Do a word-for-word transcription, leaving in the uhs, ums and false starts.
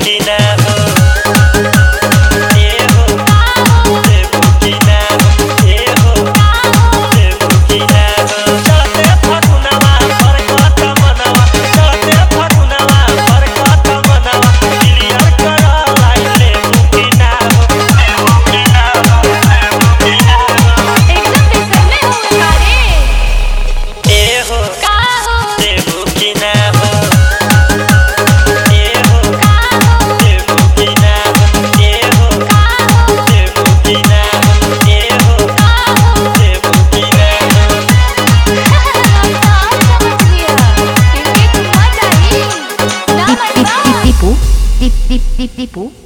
कि ना हो ए हो देबू कि ना हो ए हो देबू कि ना हो चलते फगुनवा पर कत मनवा चलते फगुनवा पर कत मनवा क्लियर कर लाइन लेबू कि ना हो देबू कि ना हो देबू कि ना हो एकदम बेसर में हो सारे ए हो का हो देबू कि ना हो ए हो देबू कि ना हो ए हो देबू कि ना हो ए हो देबू कि ना हो समझ लिया क्योंकि तुम मत आई ना मनवा Tipu, tip tip tip tipu.